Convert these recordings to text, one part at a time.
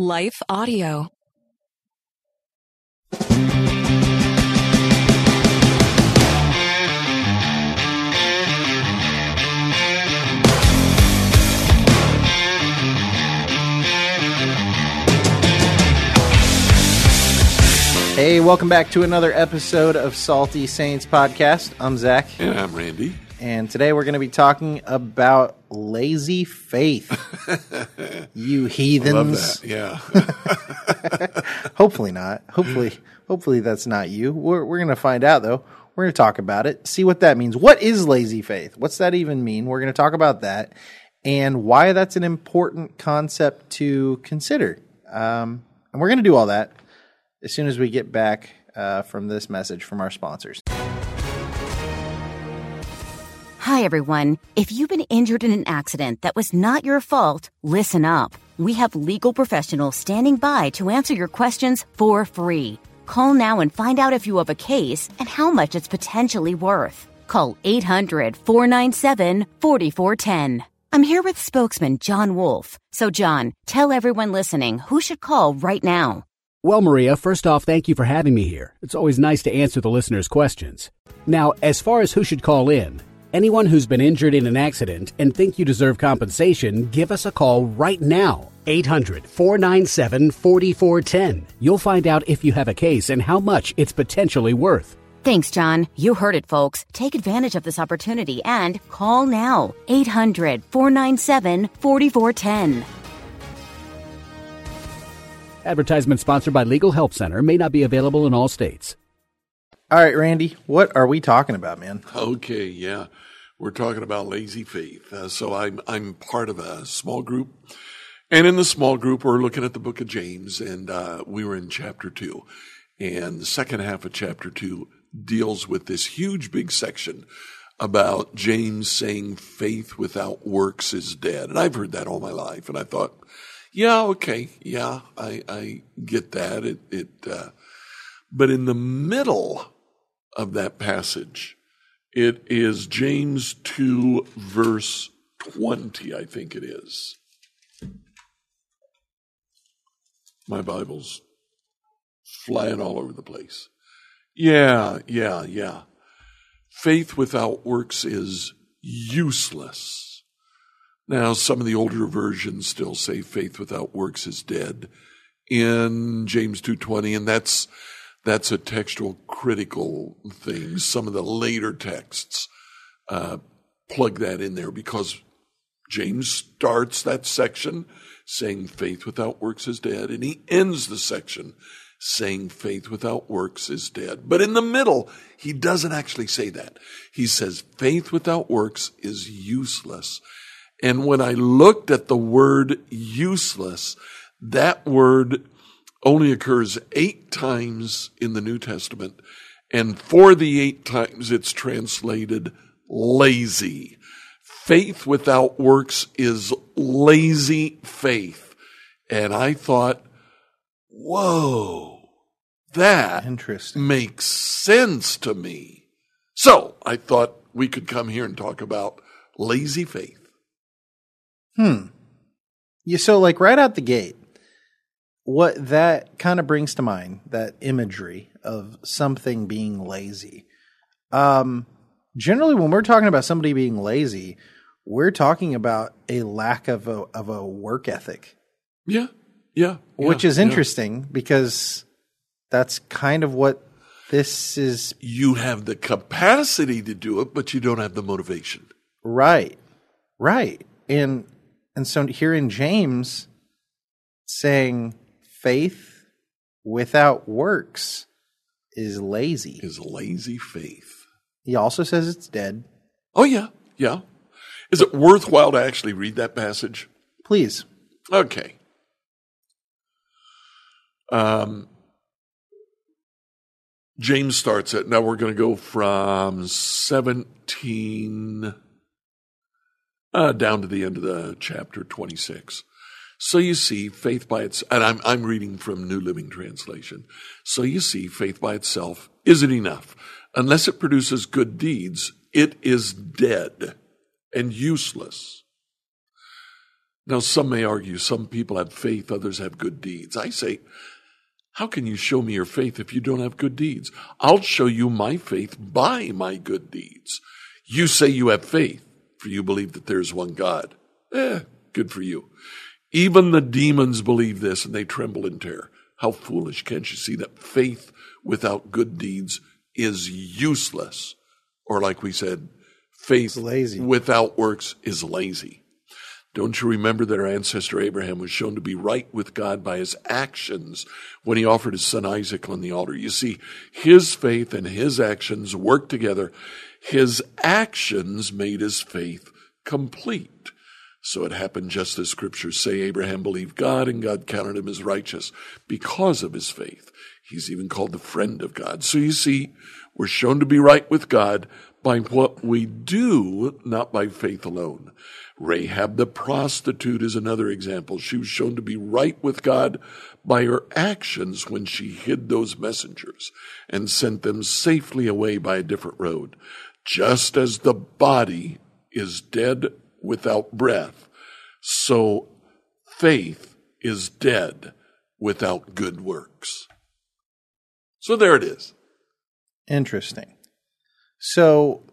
Life Audio. Hey, welcome back to another episode of Salty Saints Podcast. I'm Zach. And I'm Randy. And today we're going to be talking about lazy faith. You heathens. I love that, yeah. Hopefully not. Hopefully that's not you. We're going to find out, though. We're going to talk about it, see what that means. What is lazy faith? What's that even mean? We're going to talk about that and why that's an important concept to consider. And we're going to do all that as soon as we get back from this message from our sponsors. Hi, everyone. If you've been injured in an accident that was not your fault, listen up. We have legal professionals standing by to answer your questions for free. Call now and find out if you have a case and how much it's potentially worth. Call 800-497-4410. I'm here with spokesman John Wolf. So, John, tell everyone listening who should call right now. Well, Maria, first off, thank you for having me here. It's always nice to answer the listeners' questions. Now, as far as who should call in, anyone who's been injured in an accident and think you deserve compensation, give us a call right now. 800-497-4410. You'll find out if you have a case and how much it's potentially worth. Thanks, John. You heard it, folks. Take advantage of this opportunity and call now. 800-497-4410. Advertisement sponsored by Legal Help Center. May not be available in all states. All right, Randy, what are we talking about, man? Okay, yeah. We're talking about lazy faith. So I'm part of a small group. And in the small group, we're looking at the book of James, and we were in chapter 2. And the second half of chapter 2 deals with this huge, big section about James saying faith without works is dead. And I've heard that all my life, and I thought, yeah, okay, yeah, I get that. But in the middle of that passage, it is James 2, verse 20, I think it is. My Bible's flying all over the place. Yeah. Faith without works is useless. Now, some of the older versions still say faith without works is dead in James 2:20, and that's a textual critical thing. Some of the later texts plug that in there because James starts that section saying faith without works is dead, and he ends the section saying faith without works is dead. But in the middle, he doesn't actually say that. He says faith without works is useless. And when I looked at the word useless, that word only occurs 8 times in the New Testament. And for the 8 times, it's translated lazy. Faith without works is lazy faith. And I thought, whoa, that Interesting. makes sense to me. So I thought we could come here and talk about lazy faith. Yeah, so like right out the gate, what that kind of brings to mind, that imagery of something being lazy. Generally, when we're talking about somebody being lazy, we're talking about a lack of a work ethic. Yeah. Which is interesting because that's kind of what this is. You have the capacity to do it, but you don't have the motivation. Right. And so here in James saying faith without works is lazy. Is lazy faith. He also says it's dead. Oh, yeah. Is it worthwhile to actually read that passage? Please. Okay. James starts it. Now we're going to go from 17 down to the end of the chapter 26. So you see, faith by itself, and I'm reading from New Living Translation. So you see, faith by itself isn't enough. Unless it produces good deeds, it is dead and useless. Now, some may argue some people have faith, others have good deeds. I say, how can you show me your faith if you don't have good deeds? I'll show you my faith by my good deeds. You say you have faith, for you believe that there's one God. Good for you. Even the demons believe this, and they tremble in terror. How foolish. Can't you see that faith without good deeds is useless? Or like we said, faith without works is lazy. Don't you remember that our ancestor Abraham was shown to be right with God by his actions when he offered his son Isaac on the altar? You see, his faith and his actions worked together. His actions made his faith complete. So it happened just as scriptures say. Abraham believed God, and God counted him as righteous because of his faith. He's even called the friend of God. So you see, we're shown to be right with God by what we do, not by faith alone. Rahab the prostitute is another example. She was shown to be right with God by her actions when she hid those messengers and sent them safely away by a different road. Just as the body is dead without breath, so faith is dead without good works. So there it is. Interesting. So,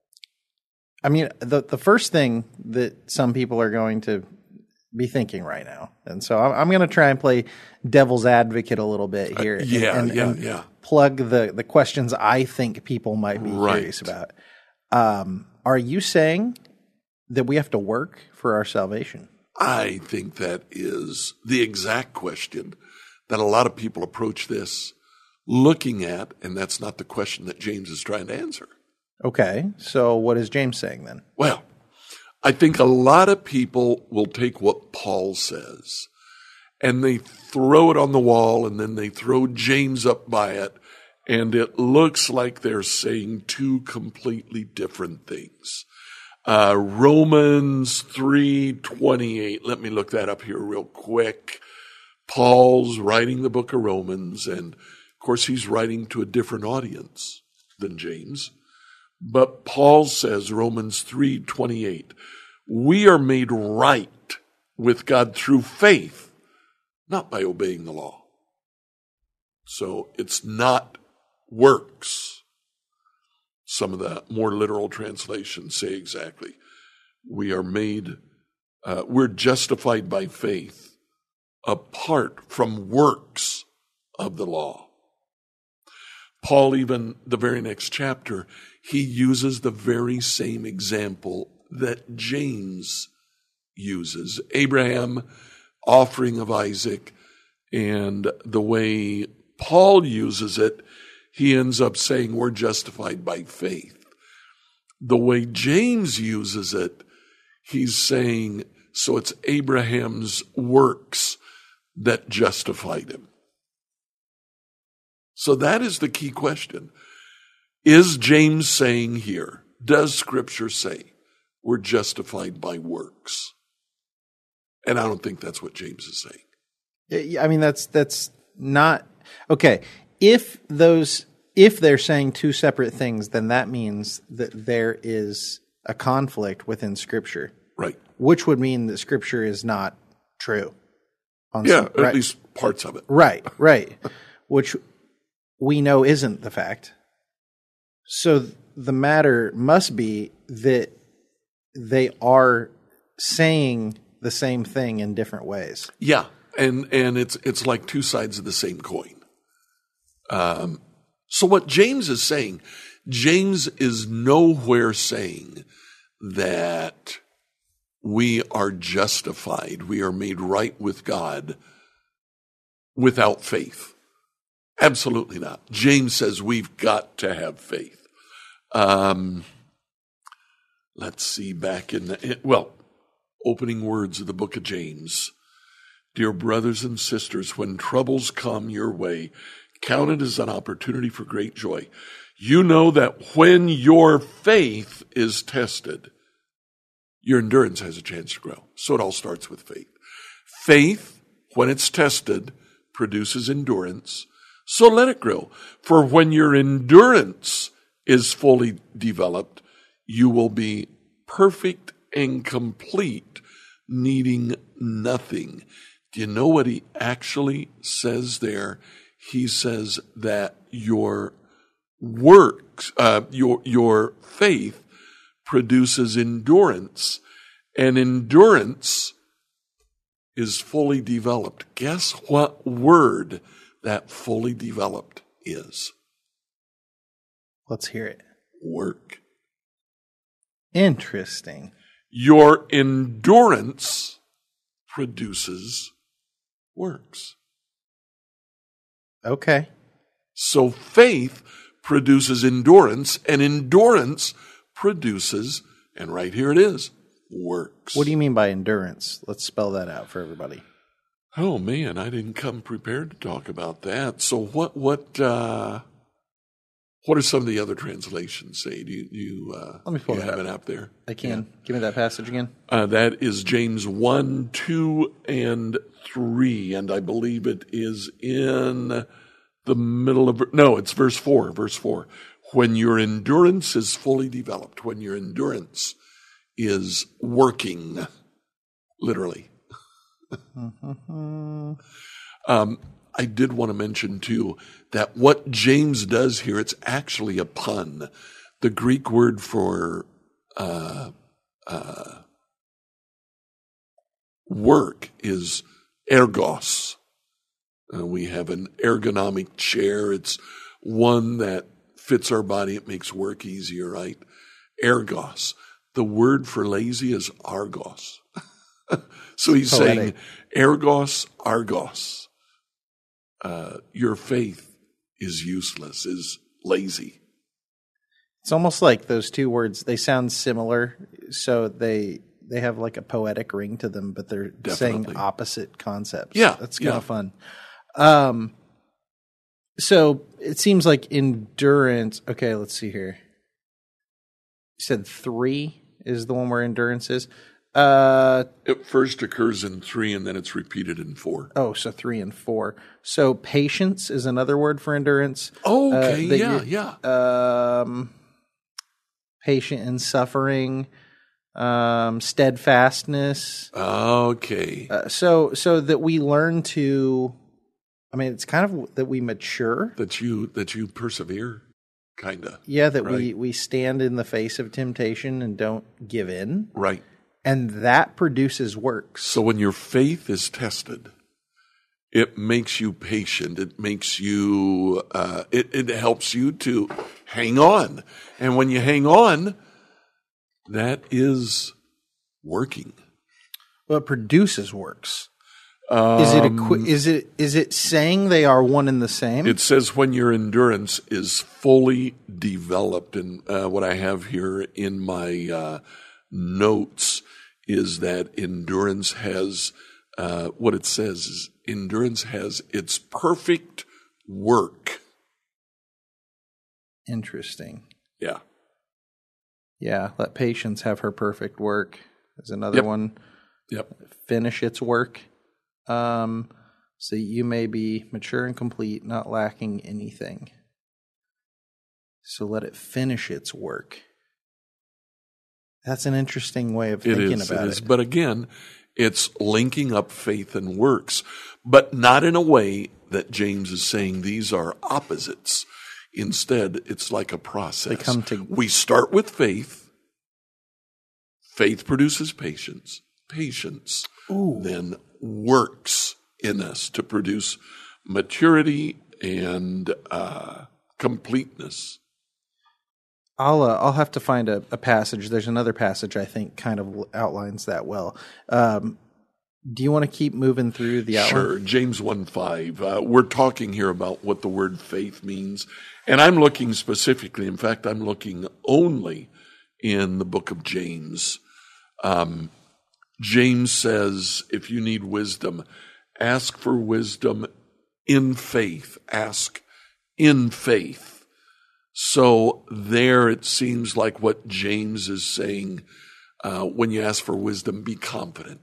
I mean, the first thing that some people are going to be thinking right now, and so I'm going to try and play devil's advocate a little bit here, and plug the questions I think people might be curious about. Are you saying that we have to work for our salvation? I think that is the exact question that a lot of people approach this looking at, and that's not the question that James is trying to answer. Okay, so what is James saying then? Well, I think a lot of people will take what Paul says and they throw it on the wall, and then they throw James up by it, and it looks like they're saying two completely different things. Romans 3:28. Let me look that up here real quick. Paul's writing the book of Romans, and of course he's writing to a different audience than James. But Paul says, Romans 3:28, we are made right with God through faith, not by obeying the law. So it's not works. Some of the more literal translations say exactly, we are made, we're justified by faith apart from works of the law. Paul, even the very next chapter, he uses the very same example that James uses. Abraham offering of Isaac, and the way Paul uses it, he ends up saying we're justified by faith. The way James uses it, he's saying, so it's Abraham's works that justified him. So that is the key question. Is James saying here, does Scripture say we're justified by works? And I don't think that's what James is saying. I mean, that's not okay. If they're saying two separate things, then that means that there is a conflict within Scripture, right? Which would mean that Scripture is not true. At least parts of it. Right. Which we know isn't the fact. So the matter must be that they are saying the same thing in different ways. Yeah, and it's like two sides of the same coin. So what James is saying, James is nowhere saying that we are justified, we are made right with God without faith. Absolutely not. James says we've got to have faith. Let's see, back in opening words of the book of James. Dear brothers and sisters, when troubles come your way, count it as an opportunity for great joy. You know that when your faith is tested, your endurance has a chance to grow. So it all starts with faith. Faith, when it's tested, produces endurance. So let it grow. For when your endurance is fully developed, you will be perfect and complete, needing nothing. Do you know what he actually says there? He says that your works, your faith produces endurance, and endurance is fully developed. Guess what word that fully developed is? Let's hear it. Work. Interesting. Your endurance produces works. Okay. So faith produces endurance, and endurance produces, and right here it is, works. What do you mean by endurance? Let's spell that out for everybody. Oh man, I didn't come prepared to talk about that. So what are some of the other translations say? Do you Let me pull you it have up. it up there? I can. Give me that passage again. That is James 1, 2, and 3, and I believe it is in the middle of, no, it's verse 4, When your endurance is fully developed, when your endurance is working, literally. I did want to mention, too, that what James does here, it's actually a pun. The Greek word for work is ergos. We have an ergonomic chair. It's one that fits our body. It makes work easier, right? Ergos. The word for lazy is argos. So he's saying ergos, argos. Your faith is useless, is lazy. It's almost like those two words, they sound similar, so they have like a poetic ring to them, but they're saying opposite concepts. Yeah. That's kind of fun. So it seems like endurance. Okay, let's see here. You said 3 is the one where endurance is. It first occurs in 3 and then it's repeated in 4. Oh, so 3 and 4. So patience is another word for endurance. Oh, okay, yeah. Patient in suffering, steadfastness. Okay. So that we learn to, I mean, it's kind of that we mature. That you persevere, kind of. Yeah, that right? we stand in the face of temptation and don't give in. Right. And that produces works. So when your faith is tested, it makes you patient. It makes you, it helps you to hang on. And when you hang on, that is working. Well, it produces works. Is it saying they are one and the same? It says when your endurance is fully developed. And what I have here in my notes is that endurance has, what it says is endurance has its perfect work. Interesting. Yeah. Yeah, let patience have her perfect work. There's another one. Yep. Finish its work. So you may be mature and complete, not lacking anything. So let it finish its work. That's an interesting way of thinking about it. But again, it's linking up faith and works, but not in a way that James is saying these are opposites. Instead, it's like a process. They come to. We start with faith. Faith produces patience. Patience then works in us to produce maturity and completeness. I'll have to find a passage. There's another passage I think kind of outlines that well. Do you want to keep moving through the outline? Sure. James 1:5. We're talking here about what the word faith means. And I'm looking specifically, in fact, I'm looking only in the book of James. James says, if you need wisdom, ask for wisdom in faith. Ask in faith. So there it seems like what James is saying, when you ask for wisdom, be confident.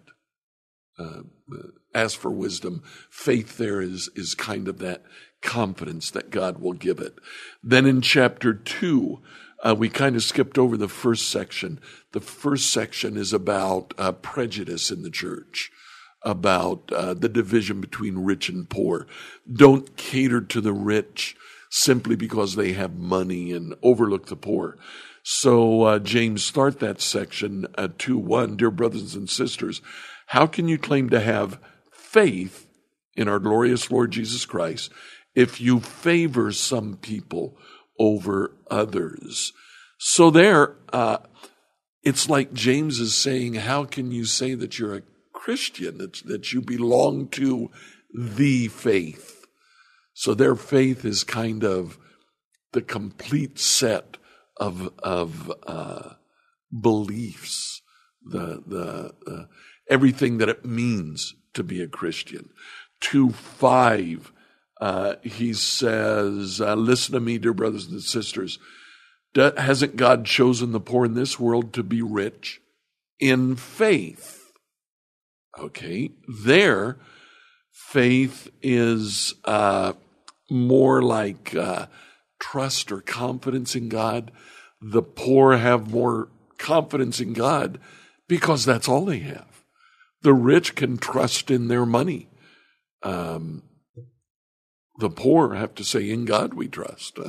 Ask for wisdom. Faith there is kind of that confidence that God will give it. Then in chapter 2, We kind of skipped over the first section. The first section is about prejudice in the church, about the division between rich and poor. Don't cater to the rich simply because they have money and overlook the poor. So James start that section 2:1, dear brothers and sisters, how can you claim to have faith in our glorious Lord Jesus Christ if you favor some people over others? So there, it's like James is saying, how can you say that you're a Christian, that you belong to the faith? So their faith is kind of the complete set of beliefs, the everything that it means to be a Christian. 2:5, he says, listen to me, dear brothers and sisters. Hasn't God chosen the poor in this world to be rich in faith? Okay, there, faith is more like trust or confidence in God. The poor have more confidence in God because that's all they have. The rich can trust in their money. The poor have to say, in God we trust.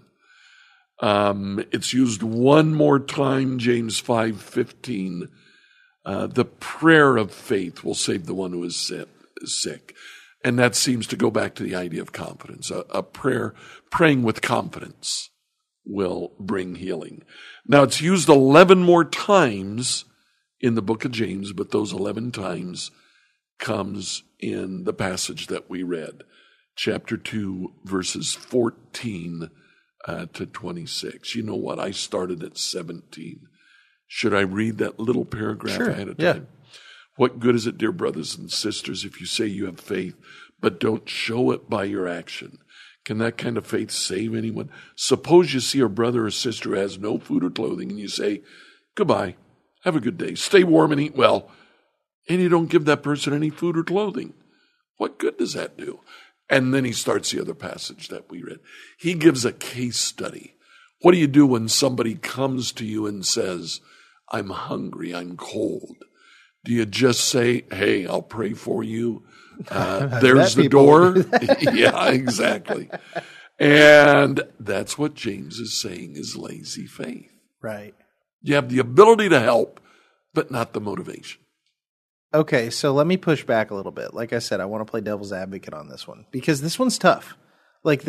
It's used one more time, James 5:15. The prayer of faith will save the one who is sick. And that seems to go back to the idea of confidence. A prayer, praying with confidence will bring healing. Now, it's used 11 more times in the book of James, but those 11 times comes in the passage that we read, chapter 2, verses 14 to 26. You know what? I started at 17. Should I read that little paragraph ahead of time? What good is it, dear brothers and sisters, if you say you have faith, but don't show it by your action? Can that kind of faith save anyone? Suppose you see a brother or sister who has no food or clothing, and you say, goodbye, have a good day, stay warm and eat well, and you don't give that person any food or clothing. What good does that do? And then he starts the other passage that we read. He gives a case study. What do you do when somebody comes to you and says, I'm hungry, I'm cold? Do you just say, hey, I'll pray for you? There's the door. Yeah, exactly. And that's what James is saying is lazy faith. Right. You have the ability to help, but not the motivation. Okay, so let me push back a little bit. Like I said, I want to play devil's advocate on this one because this one's tough. Like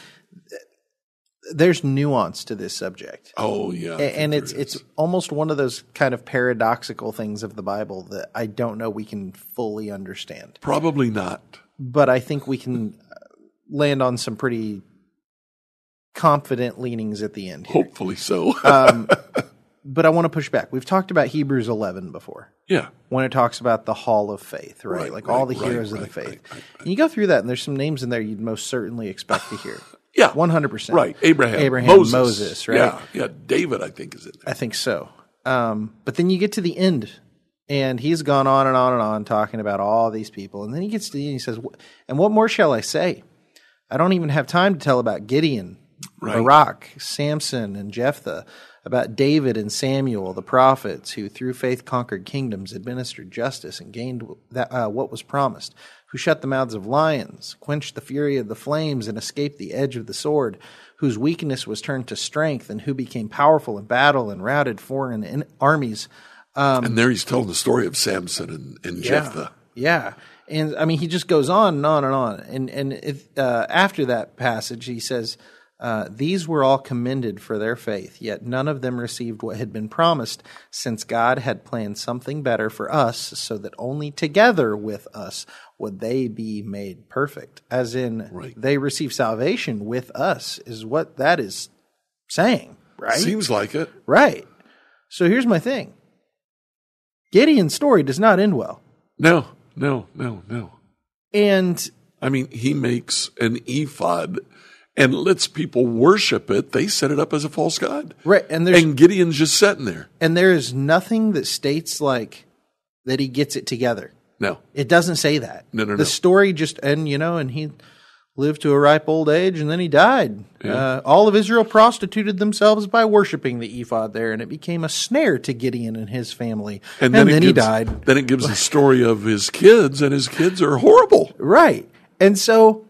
there's nuance to this subject. Oh, yeah. And it's almost one of those kind of paradoxical things of the Bible that I don't know we can fully understand. Probably not. But I think we can land on some pretty confident leanings at the end here. Hopefully so. But I want to push back. We've talked about Hebrews 11 before. Yeah. When it talks about the hall of faith, right? All the heroes of the faith. And you go through that, and there's some names in there you'd most certainly expect to hear. Yeah. 100%. Right. Abraham, Moses, right? Yeah. David, I think, is in there. I think so. But then you get to the end, and he's gone on and on and on talking about all these people. And then he gets to the end, and he says, and what more shall I say? I don't even have time to tell about Gideon, Barak, Samson, and Jephthah, about David and Samuel, the prophets, who through faith conquered kingdoms, administered justice, and gained what was promised, who shut the mouths of lions, quenched the fury of the flames, and escaped the edge of the sword, whose weakness was turned to strength, and who became powerful in battle and routed foreign armies. And there he's telling the story of Samson and Jephthah. Yeah. And I mean, he just goes on and on and on. And after that passage, he says, these were all commended for their faith, yet none of them received what had been promised, since God had planned something better for us, so that only together with us would they be made perfect. As in, they receive salvation with us, is what that is saying, right? Seems like it. Right. So here's my thing. Gideon's story does not end well. No. And I mean, he makes an ephod and lets people worship it. They set it up as a false god. Right. And Gideon's just sitting there. And there is nothing that states like that he gets it together. No. It doesn't say that. No. The story just, and he lived to a ripe old age, and then he died. Yeah. All of Israel prostituted themselves by worshiping the ephod there, and it became a snare to Gideon and his family. And then he died. Then it gives the story of his kids, and his kids are horrible. Right. And so,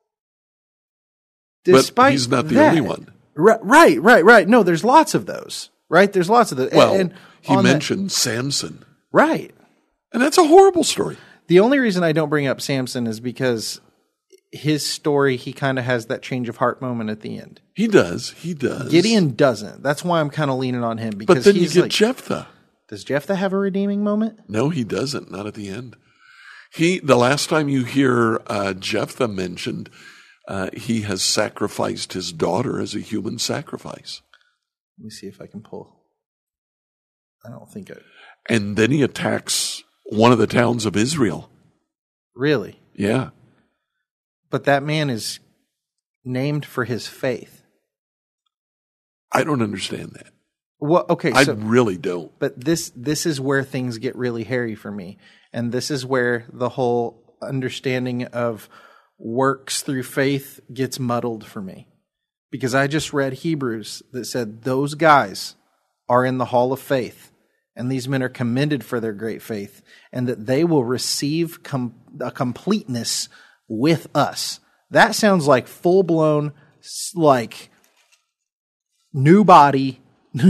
despite but he's not the only one. Right. No, there's lots of those. Right? There's lots of those. Well, and he mentioned Samson. Right. And that's a horrible story. The only reason I don't bring up Samson is because his story, he kind of has that change of heart moment at the end. He does. Gideon doesn't. That's why I'm kind of leaning on him. Because but then you get Jephthah. Does Jephthah have a redeeming moment? No, he doesn't. Not at the end. The last time you hear Jephthah mentioned, he has sacrificed his daughter as a human sacrifice. Let me see if I can pull. I don't think it. And then he attacks one of the towns of Israel. Really? Yeah. But that man is named for his faith. I don't understand that. Well, okay. I really don't. But this is where things get really hairy for me. And this is where the whole understanding of works through faith gets muddled for me. Because I just read Hebrews that said those guys are in the hall of faith. And these men are commended for their great faith. And that they will receive a completeness with us. That sounds like full-blown, like, new body,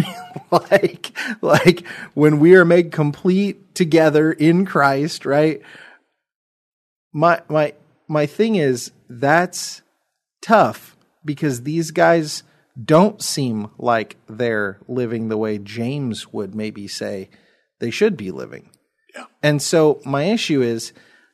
like when we are made complete together in Christ, right? My thing is, that's tough because these guys don't seem like they're living the way James would maybe say they should be living. Yeah. And so my issue is,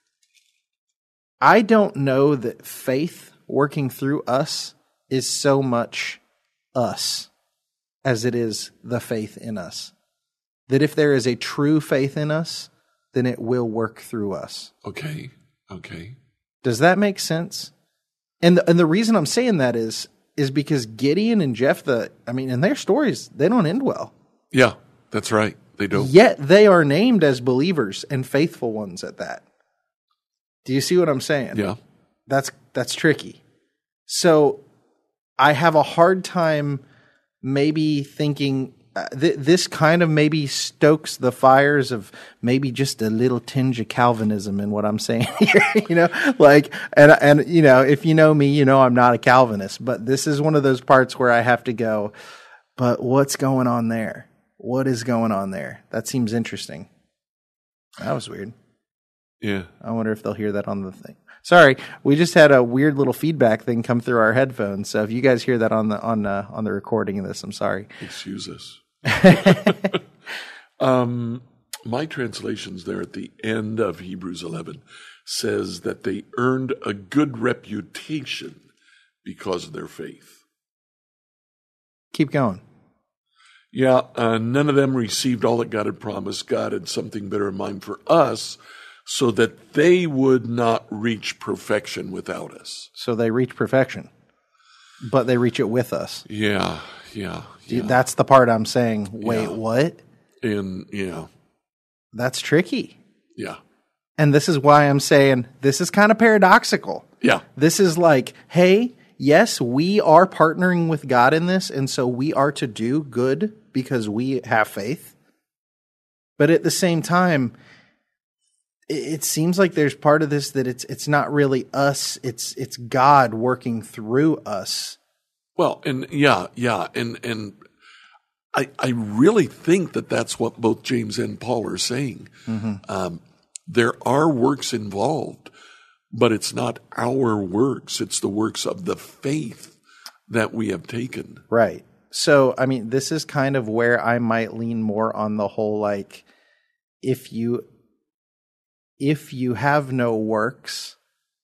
I don't know that faith working through us is so much us as it is the faith in us. That if there is a true faith in us, then it will work through us. Okay. Does that make sense? And the reason I'm saying that is because Gideon and Jephthah, I mean, in their stories, they don't end well. Yeah, that's right. They don't. Yet they are named as believers and faithful ones at that. Do you see what I'm saying? Yeah. That's tricky. So I have a hard time maybe thinking this kind of maybe stokes the fires of maybe just a little tinge of Calvinism in what I'm saying here, and if you know me, I'm not a Calvinist, but this is one of those parts where I have to go, but what's going on there? What is going on there? That seems interesting. That was weird. Yeah. I wonder if they'll hear that on the thing. Sorry, we just had a weird little feedback thing come through our headphones. So if you guys hear that on the recording of this, I'm sorry. Excuse us. My translations there at the end of Hebrews 11 says that they earned a good reputation because of their faith. Keep going. Yeah, none of them received all that God had promised. God had something better in mind for us, so that they would not reach perfection without us. So they reach perfection, but they reach it with us. Yeah. That's the part I'm saying, wait, what? And, yeah. That's tricky. Yeah. And this is why I'm saying this is kind of paradoxical. Yeah. This is like, hey, yes, we are partnering with God in this, and so we are to do good because we have faith. But at the same time, it seems like there's part of this that it's not really us, it's God working through us. Well, and and I really think that that's what both James and Paul are saying. Mm-hmm. There are works involved, but it's not our works; it's the works of the faith that we have taken. Right. So, I mean, this is kind of where I might lean more on the whole, like, if you have no works,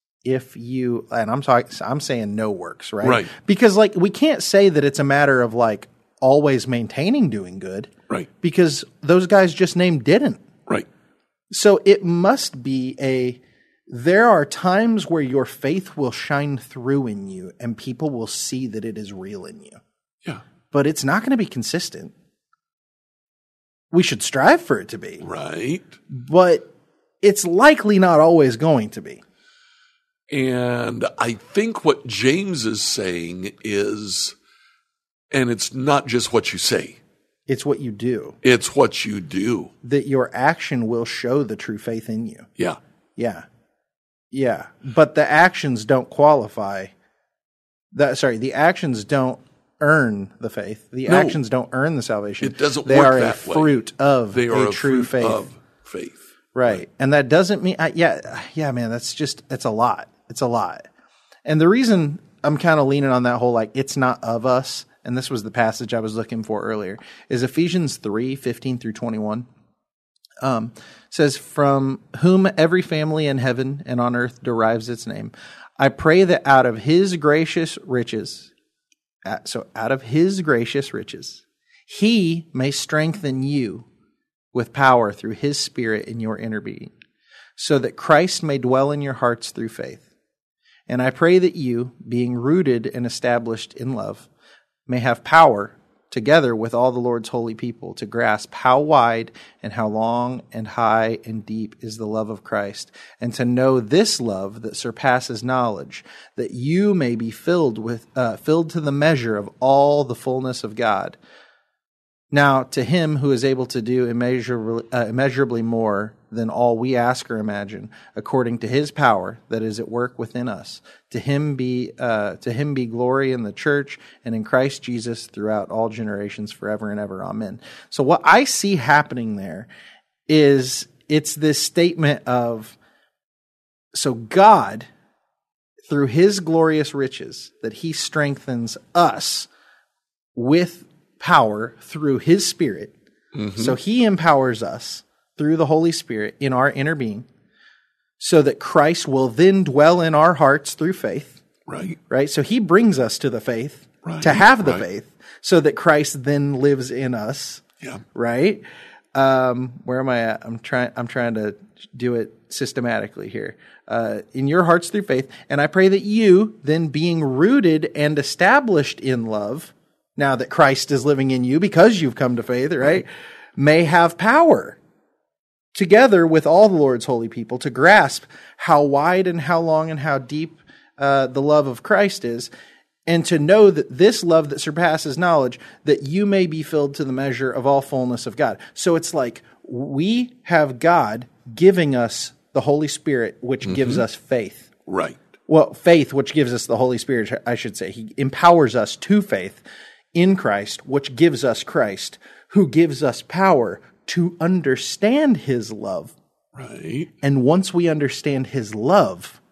I'm saying no works, right? Right. Because like we can't say that it's a matter of like always maintaining doing good. Right. Because those guys just named didn't. Right. So it must be there are times where your faith will shine through in you and people will see that it is real in you. Yeah. But it's not going to be consistent. We should strive for it to be. Right. But it's likely not always going to be. And I think what James is saying is, and it's not just what you say. It's what you do. It's what you do. That your action will show the true faith in you. Yeah. Yeah. Yeah. But the actions don't qualify. The actions don't earn the faith. The actions don't earn the salvation. It doesn't they work are that a fruit way. of They are a true faith. Of faith. Right. And that doesn't mean, man, it's a lot. It's a lot. And the reason I'm kind of leaning on that whole, like, it's not of us, and this was the passage I was looking for earlier, is Ephesians 3:15-21. Says, from whom every family in heaven and on earth derives its name. I pray that out of his gracious riches, he may strengthen you with power through his Spirit in your inner being, so that Christ may dwell in your hearts through faith. And I pray that you, being rooted and established in love, may have power, together with all the Lord's holy people, to grasp how wide and how long and high and deep is the love of Christ, and to know this love that surpasses knowledge, that you may be filled to the measure of all the fullness of God. Now, to him who is able to do immeasurably more than all we ask or imagine, according to his power that is at work within us, to him be glory in the church and in Christ Jesus throughout all generations, forever and ever. Amen. So what I see happening there is it's this statement of, so God, through his glorious riches, that he strengthens us with power through his Spirit. Mm-hmm. So he empowers us through the Holy Spirit in our inner being, so that Christ will then dwell in our hearts through faith. Right? So he brings us to the faith, to have the faith, so that Christ then lives in us. Yeah. Right? Where am I at? I'm trying to do it systematically here. In your hearts through faith. And I pray that you, then being rooted and established in love, now that Christ is living in you because you've come to faith, right, may have power, together with all the Lord's holy people, to grasp how wide and how long and how deep the love of Christ is, and to know that this love that surpasses knowledge, that you may be filled to the measure of all fullness of God. So it's like we have God giving us the Holy Spirit, which gives us faith. Right. Well, faith, which gives us the Holy Spirit, I should say. He empowers us to faith in Christ, which gives us Christ, who gives us power to understand his love. Right. And once we understand his love,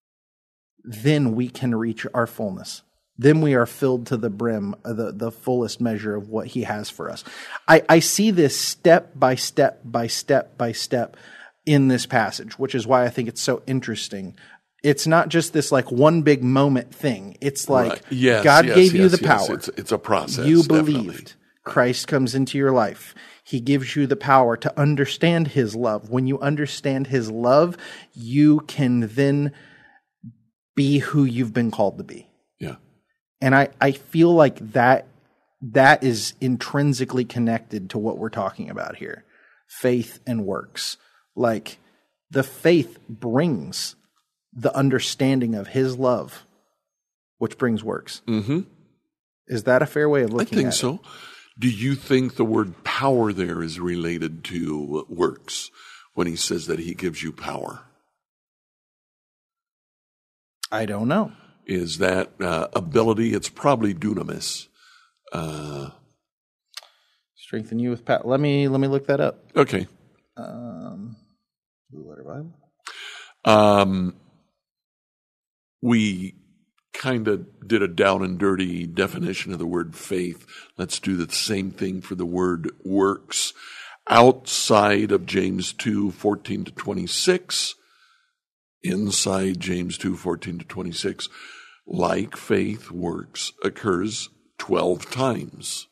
then we can reach our fullness. Then we are filled to the brim, the fullest measure of what he has for us. I see this step by step by step by step in this passage, which is why I think it's so interesting. It's not just this like one big moment thing. It's like God gave you the power. It's a process. You believed. Christ comes into your life. He gives you the power to understand his love. When you understand his love, you can then be who you've been called to be. Yeah. And I feel like that is intrinsically connected to what we're talking about here. Faith and works. Like the faith brings the understanding of his love, which brings works. Mm-hmm. Is that a fair way of looking at it? I think so. Do you think the word power there is related to works when he says that he gives you power? I don't know. Is that ability? It's probably dunamis. Strengthen you with power. Let me look that up. Okay. Blue Letter Bible. We kind of did a down and dirty definition of the word faith. Let's do the same thing for the word works. Outside of James 2:14-26, inside James 2:14-26, like faith, works occurs 12 times.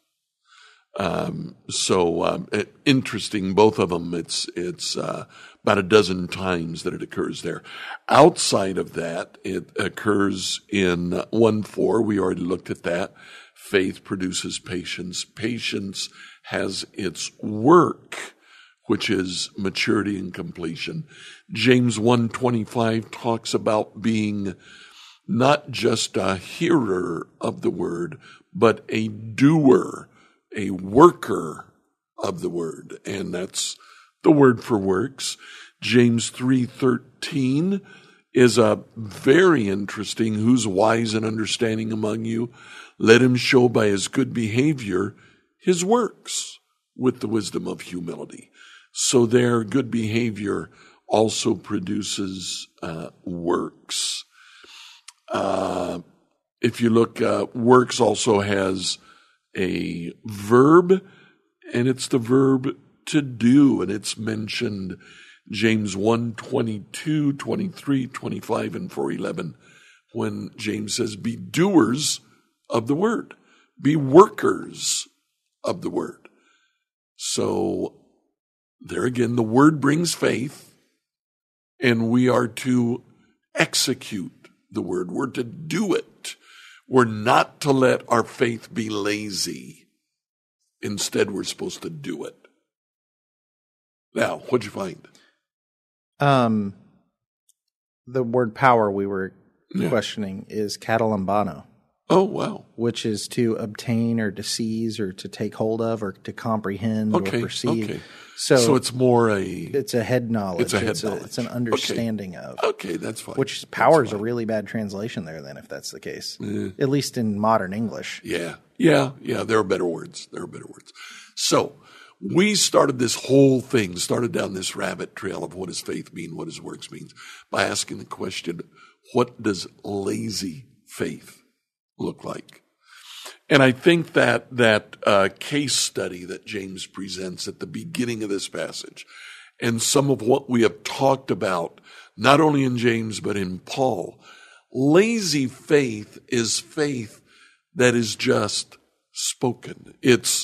Interesting, both of them. It's about a dozen times that it occurs there. Outside of that, it occurs in 1:4. We already looked at that. Faith produces patience. Patience has its work, which is maturity and completion. James 1:25 talks about being not just a hearer of the word, but a doer, a worker of the word. And that's the word for works. James 3:13 is a very interesting, who's wise and understanding among you? Let him show by his good behavior his works with the wisdom of humility. So their good behavior also produces works. If you look, works also has a verb, and it's the verb to do, and it's mentioned James 1:22, 23, 25, and 4:11, when James says, be doers of the word, be workers of the word. So there again, the word brings faith, and we are to execute the word. We're to do it. We're not to let our faith be lazy. Instead, we're supposed to do it. Now, what'd you find? The word power we were questioning is catalambano. Oh, wow. Which is to obtain or to seize or to take hold of or to comprehend or perceive. Okay. So it's more it's a head knowledge. It's a head knowledge. It's an understanding of. Okay, that's fine. Which power is a really bad translation there then, if that's the case. At least in modern English. Yeah. There are better words. So we started this whole thing, started down this rabbit trail of what does faith mean, what does works mean, by asking the question, what does lazy faith look like? And I think that case study that James presents at the beginning of this passage, and some of what we have talked about, not only in James but in Paul, lazy faith is faith that is just spoken. It's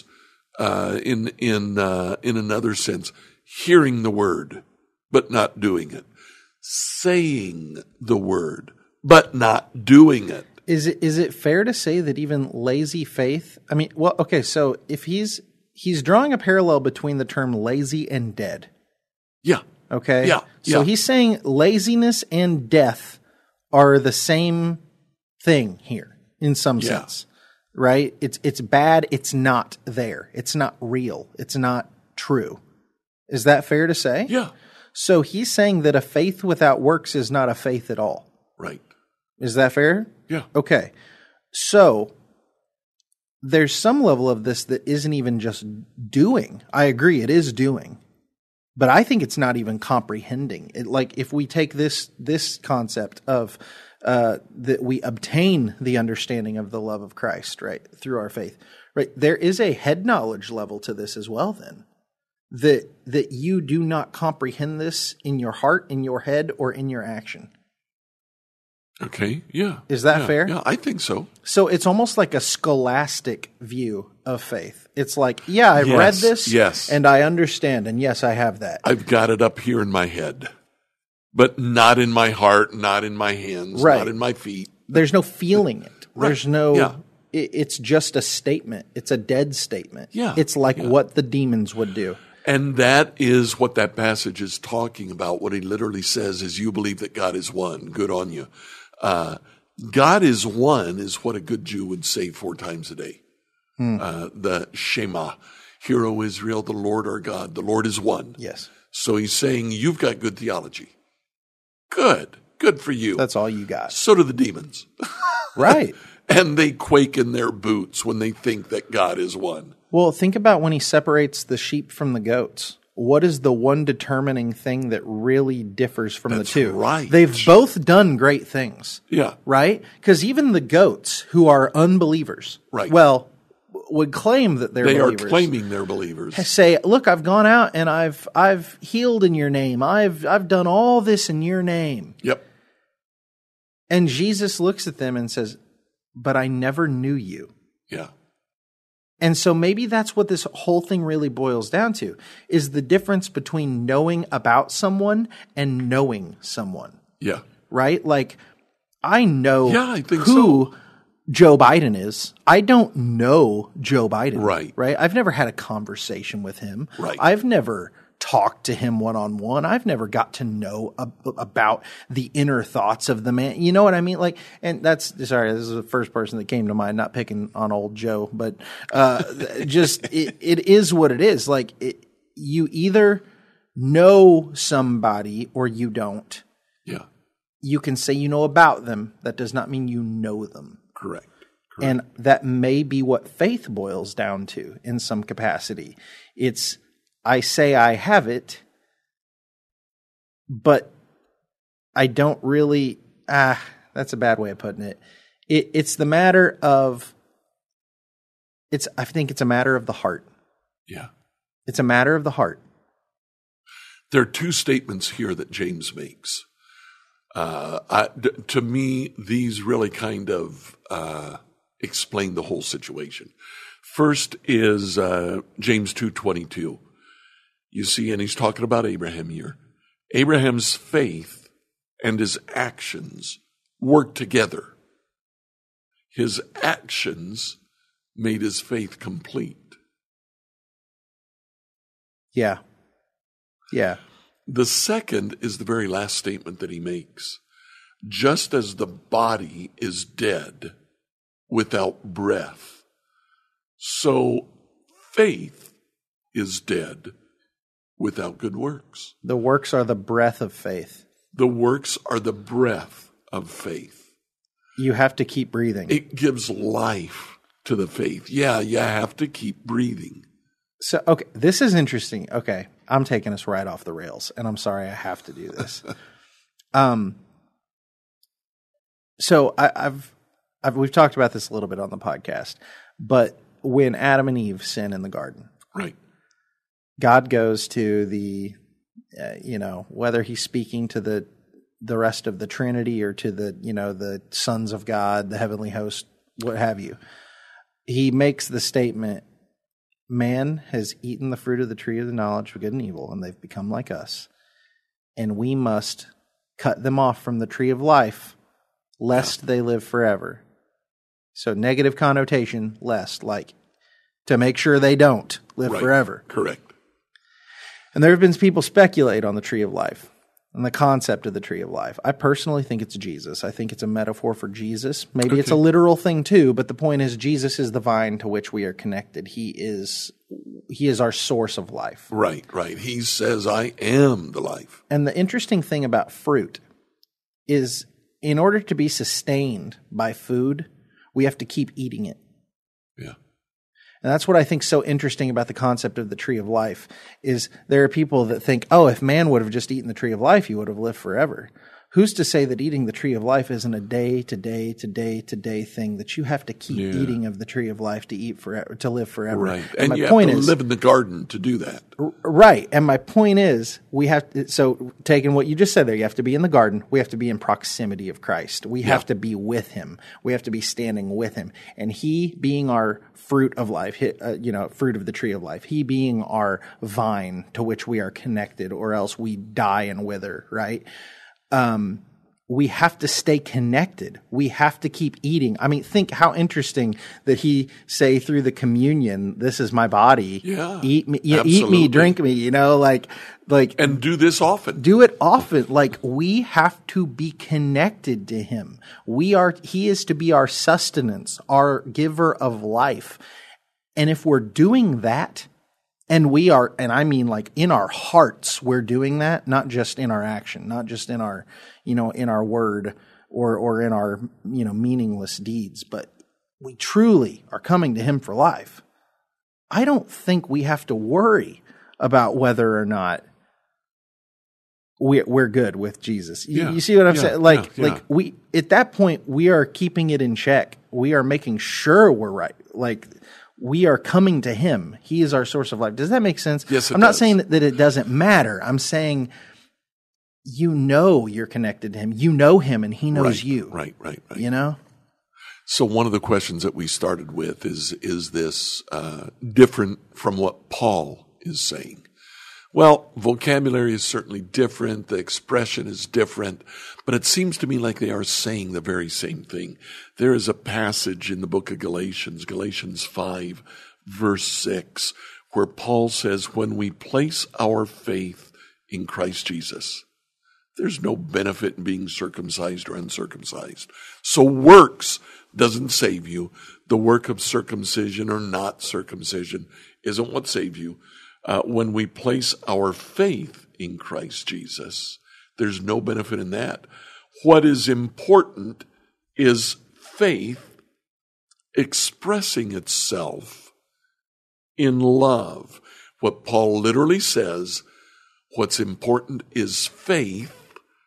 in another sense, hearing the word but not doing it, saying the word but not doing it. Is it fair to say that even lazy faith, I mean, well, okay, so if he's drawing a parallel between the term lazy and dead. Yeah. Okay? Yeah. So he's saying laziness and death are the same thing here in some sense, right? It's bad. It's not there. It's not real. It's not true. Is that fair to say? Yeah. So he's saying that a faith without works is not a faith at all. Right. Is that fair? Yeah. Okay. So there's some level of this that isn't even just doing. I agree, it is doing. But I think it's not even comprehending. Like if we take this concept of that we obtain the understanding of the love of Christ, right, through our faith, right? There is a head knowledge level to this as well then. That you do not comprehend this in your heart, in your head, or in your action. Okay, yeah. Is that fair? Yeah, I think so. So it's almost like a scholastic view of faith. It's like, I've read this, and I understand, and yes, I have that. I've got it up here in my head, but not in my heart, not in my hands, not in my feet. There's no feeling it. Right. There's no, it's just a statement. It's a dead statement. Yeah. It's like what the demons would do. And that is what that passage is talking about. What he literally says is, you believe that God is one. Good on you. God is one is what a good Jew would say 4 times a day. The Shema, Hear, O Israel, the Lord our God. The Lord is one. Yes. So he's saying, you've got good theology. Good for you. That's all you got. So do the demons. Right. And they quake in their boots when they think that God is one. Well, think about when he separates the sheep from the goats. What is the one determining thing that really differs from the two? Right. They've both done great things. Yeah. Right? Because even the goats who are unbelievers, well, would claim that they're believers. They are claiming they're believers. Say, look, I've gone out and I've healed in your name. I've done all this in your name. Yep. And Jesus looks at them and says, but I never knew you. Yeah. And so maybe that's what this whole thing really boils down to, is the difference between knowing about someone and knowing someone. Yeah. Right? Like, I know I think who Joe Biden is. I don't know Joe Biden. Right. Right? I've never had a conversation with him. Right. I've never talked to him one-on-one. I've never got to know about the inner thoughts of the man. You know what I mean? Like, and this is the first person that came to mind, not picking on old Joe, but just it is what it is. Like, you either know somebody or you don't. Yeah. You can say you know about them. That does not mean you know them. Correct. And that may be what faith boils down to in some capacity. It's, I say I have it, but I don't really, that's a bad way of putting it. It's the matter of, I think it's a matter of the heart. Yeah. It's a matter of the heart. There are two statements here that James makes. To me, these really kind of explain the whole situation. First is James 2:22. You see, and he's talking about Abraham here. Abraham's faith and his actions worked together. His actions made his faith complete. Yeah. Yeah. The second is the very last statement that he makes. Just as the body is dead without breath, so faith is dead without good works. The works are the breath of faith. The works are the breath of faith. You have to keep breathing. It gives life to the faith. Yeah, you have to keep breathing. So, okay, this is interesting. Okay, I'm taking us right off the rails, and I'm sorry I have to do this. So we've talked about this a little bit on the podcast, but when Adam and Eve sin in the garden, right? God goes to the, whether he's speaking to the rest of the Trinity or to the sons of God, the heavenly host, what have you. He makes the statement, man has eaten the fruit of the tree of the knowledge of good and evil, and they've become like us. And we must cut them off from the tree of life, lest they live forever. So negative connotation, lest, like, to make sure they don't live forever. Correct. And there have been people speculate on the tree of life and the concept of the tree of life. I personally think it's Jesus. I think it's a metaphor for Jesus. Maybe it's a literal thing too, but the point is Jesus is the vine to which we are connected. He is our source of life. Right. He says, I am the life. And the interesting thing about fruit is in order to be sustained by food, we have to keep eating it. Yeah. And that's what I think is so interesting about the concept of the tree of life is there are people that think, oh, if man would have just eaten the tree of life, he would have lived forever. Who's to say that eating the tree of life isn't a day-to-day thing that you have to keep eating of the tree of life to eat forever, to live forever? Right. And you have to live in the garden to do that. Right. And my point is, so taking what you just said there, you have to be in the garden. We have to be in proximity of Christ. We have to be with him. We have to be standing with him. And he being our fruit of life, fruit of the tree of life, he being our vine to which we are connected, or else we die and wither, right? We have to stay connected. We have to keep eating. I mean, think how interesting that he say through the communion, this is my body. Yeah. Eat me, drink me, like, and do this often. Do it often. Like, we have to be connected to him. He is to be our sustenance, our giver of life. And if we're doing that, and we are, and I mean like in our hearts, we're doing that, not just in our action, not just in our, in our word or in our, meaningless deeds, but we truly are coming to him for life. I don't think we have to worry about whether or not we're good with Jesus. You see what I'm saying? Like we, at that point, we are keeping it in check. We are making sure we're right. Like, we are coming to him. He is our source of life. Does that make sense? Yes, it I'm not does. saying that it doesn't matter. I'm saying you're connected to him. You know him and he knows you. Right. So one of the questions that we started with is this different from what Paul is saying? Well, vocabulary is certainly different. The expression is different, but it seems to me like they are saying the very same thing. There is a passage in the book of Galatians 5, verse 6, where Paul says, when we place our faith in Christ Jesus, there's no benefit in being circumcised or uncircumcised. So works doesn't save you. The work of circumcision or not circumcision isn't what saves you. When we place our faith in Christ Jesus, there's no benefit in that. What is important is faith expressing itself in love. What Paul literally says, what's important is faith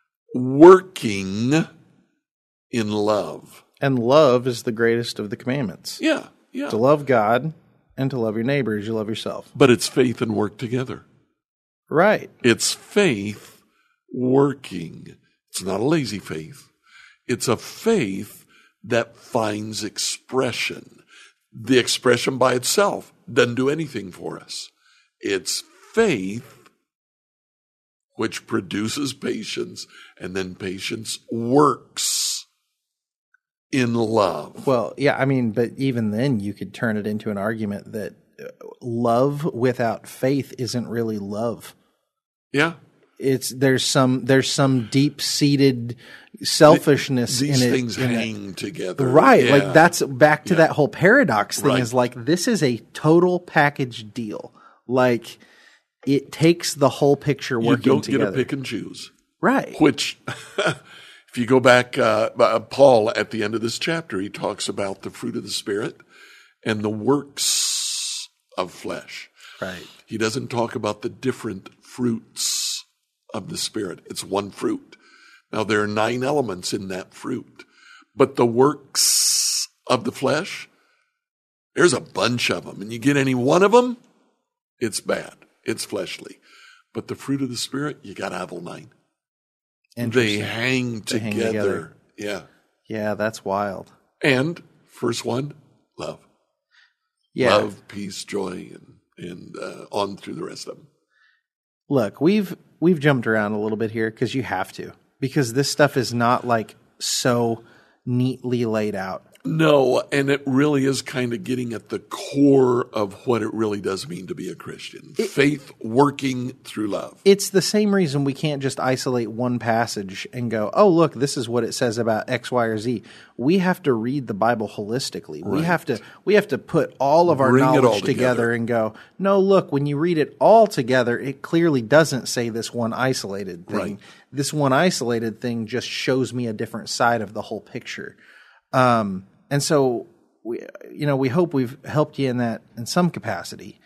working in love. And love is the greatest of the commandments. Yeah. To love God and to love your neighbor as you love yourself. But it's faith and work together. Right. It's faith working. It's not a lazy faith. It's a faith that finds expression. The expression by itself doesn't do anything for us. It's faith which produces patience, and then patience works in love. Well, yeah, I mean, but even then you could turn it into an argument that love without faith isn't really love. Yeah. There's some deep-seated selfishness in it. These things hang together. Right. Yeah. Like that's back to that whole paradox thing, Right. is like, this is a total package deal. Like, it takes the whole picture working You don't together. get to pick and choose. Right. Which, if you go back, Paul, at the end of this chapter, he talks about the fruit of the Spirit and the works of flesh. Right. He doesn't talk about the different fruits of the Spirit. It's one fruit. Now, there are 9 elements in that fruit, but the works of the flesh, there's a bunch of them. And you get any one of them, it's bad. It's fleshly. But the fruit of the Spirit, you got to have all 9. They hang together. Yeah. Yeah, that's wild. And first one, love. Yeah. Love, peace, joy, and on through the rest of them. Look, we've jumped around a little bit here because you have to. Because this stuff is not like so neatly laid out. No, and it really is kind of getting at the core of what it really does mean to be a Christian. Faith working through love. It's the same reason we can't just isolate one passage and go, oh, look, this is what it says about X, Y, or Z. We have to read the Bible holistically. Right. We have to put all of our Bring it all knowledge together. together and go, no, look, when you read it all together, it clearly doesn't say this one isolated thing. Right. This one isolated thing just shows me a different side of the whole picture. And so, we hope we've helped you in that in some capacity.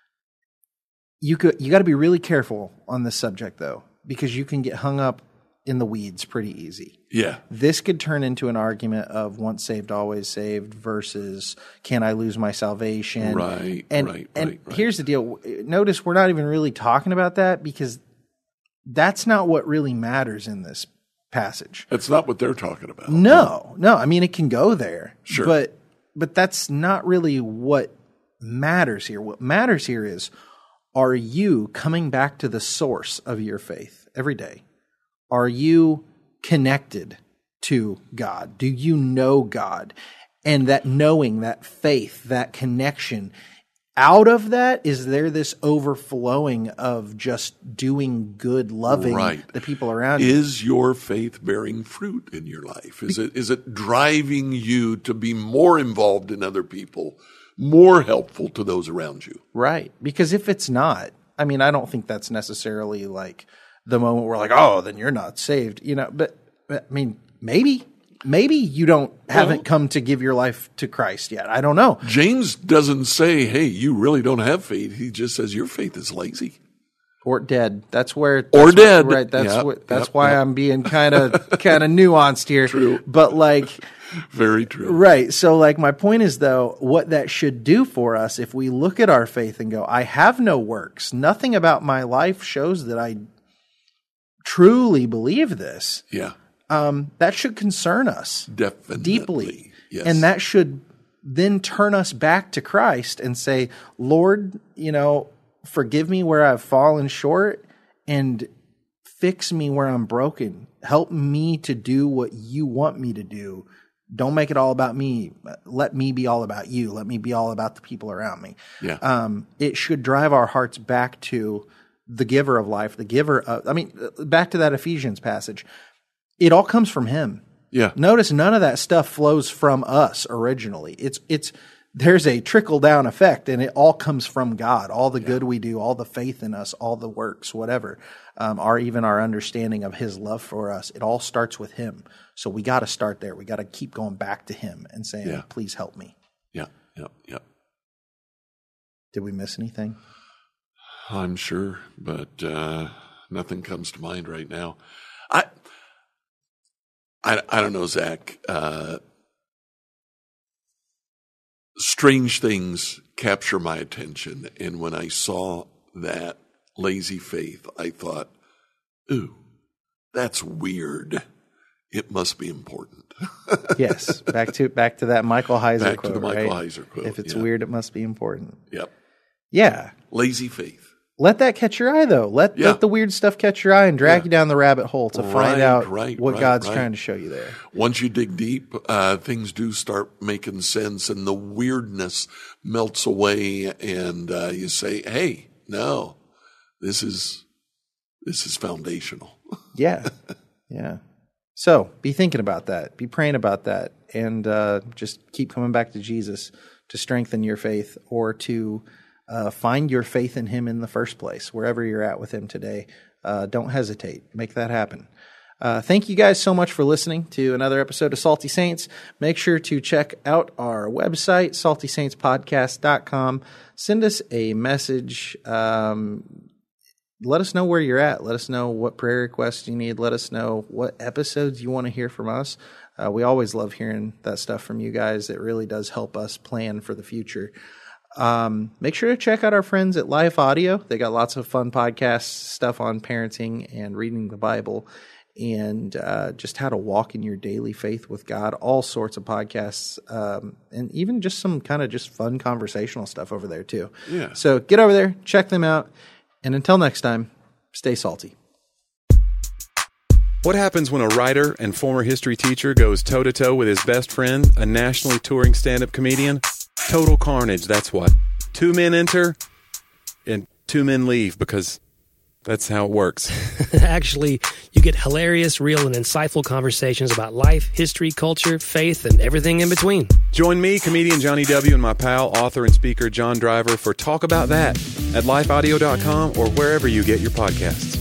You got to be really careful on this subject, though, because you can get hung up in the weeds pretty easy. Yeah. This could turn into an argument of once saved, always saved versus can I lose my salvation? Right, And right. here's the deal. Notice we're not even really talking about that because that's not what really matters in this passage. That's not what they're talking about. No. I mean, it can go there. Sure. But that's not really what matters here. What matters here is, are you coming back to the source of your faith every day? Are you connected to God? Do you know God? And that knowing, that faith, that connection, out of that, is there this overflowing of just doing good, loving the people around you? Is your faith bearing fruit in your life? Is it driving you to be more involved in other people, more helpful to those around you? Right. Because if it's not, I mean, I don't think that's necessarily like the moment we're like, oh, then you're not saved, but I mean, maybe you haven't come to give your life to Christ yet. I don't know. James doesn't say, hey, you really don't have faith. He just says your faith is lazy. Or dead. That's where. Dead. Right. That's why I'm being kind of nuanced here. True. But very true. Right. So my point is though, what that should do for us, if we look at our faith and go, I have no works, nothing about my life shows that I truly believe this. Yeah. That should concern us Definitely. deeply. Yes. And that should then turn us back to Christ and say, Lord, forgive me where I've fallen short and fix me where I'm broken. Help me to do what you want me to do Don't make it all about me. Let me be all about you. Let me be all about the people around me. Yeah. It should drive our hearts back to the giver of life, the giver of, back to that Ephesians passage. It all comes from him. Yeah. Notice none of that stuff flows from us originally. There's a trickle down effect, and it all comes from God. All the good we do, all the faith in us, all the works, whatever, even our understanding of his love for us, it all starts with him. So we got to start there. We got to keep going back to him and saying, please help me. Yeah. Did we miss anything? I'm sure, but nothing comes to mind right now. I don't know, Zach. Strange things capture my attention, and when I saw that lazy faith, I thought, ooh, that's weird. It must be important. Yes, back to that Michael Heiser quote. Back to the Michael Heiser quote. If it's weird, it must be important. Yep. Yeah. Lazy faith. Let that catch your eye, though. Let the weird stuff catch your eye and drag you down the rabbit hole to find out what God's trying to show you there. Once you dig deep, things do start making sense, and the weirdness melts away, and you say, hey, no, this is foundational. Yeah. So be thinking about that. Be praying about that, and just keep coming back to Jesus to strengthen your faith, or to find your faith in him in the first place, wherever you're at with him today. Don't hesitate. Make that happen. Thank you guys so much for listening to another episode of Salty Saints. Make sure to check out our website, saltysaintspodcast.com. Send us a message. Let us know where you're at. Let us know what prayer requests you need. Let us know what episodes you want to hear from us. We always love hearing that stuff from you guys. It really does help us plan for the future. Make sure to check out our friends at Life Audio. They got lots of fun podcasts, stuff on parenting and reading the Bible, and just how to walk in your daily faith with God. All sorts of podcasts, and even just some kind of just fun conversational stuff over there too. Yeah. So get over there, check them out, and until next time, stay salty. What happens when a writer and former history teacher goes toe-to-toe with his best friend, a nationally touring stand-up comedian? Total carnage, that's what. 2 men enter, and 2 men leave, because that's how it works. Actually, you get hilarious, real, and insightful conversations about life, history, culture, faith, and everything in between. Join me, comedian Johnny W., and my pal, author and speaker John Driver for Talk About That at lifeaudio.com or wherever you get your podcasts.